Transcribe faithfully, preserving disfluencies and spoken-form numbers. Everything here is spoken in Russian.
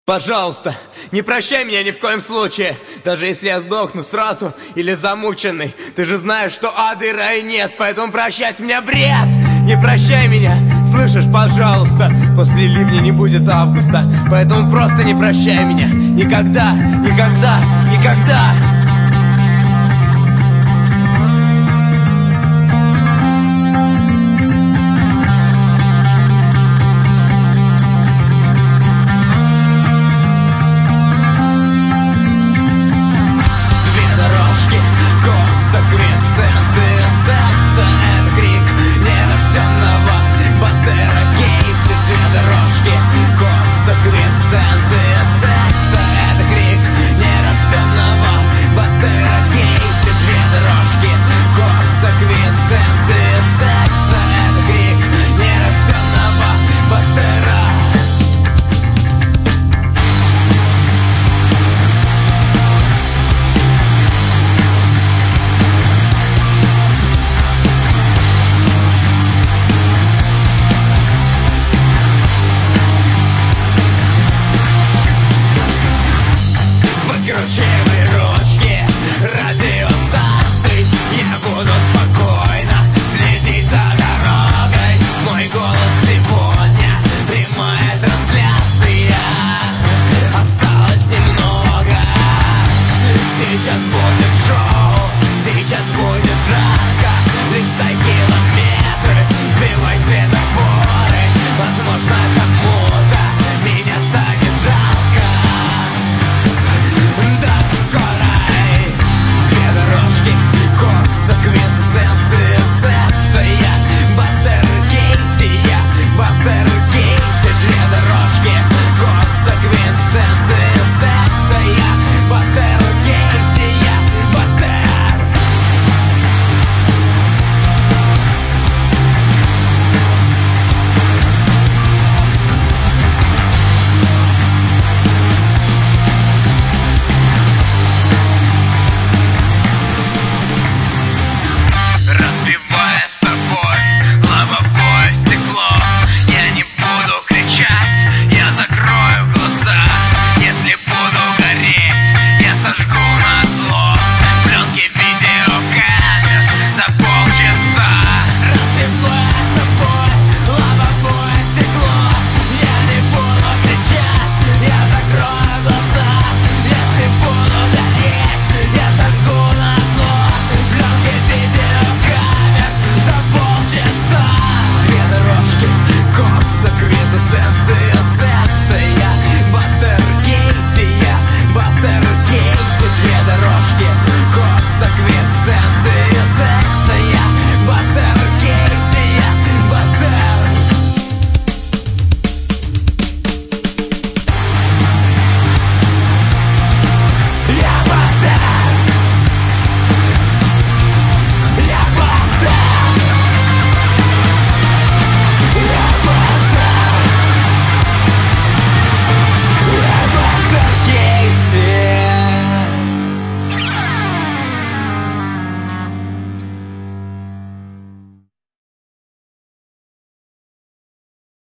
Пожалуйста, не прощай меня ни в коем случае. Даже если я сдохну сразу или замученный. Ты же знаешь, что ада и рая нет, поэтому прощать меня бред. Не прощай меня, слышишь, пожалуйста. После ливня не будет августа, поэтому просто не прощай меня. Никогда, никогда, никогда.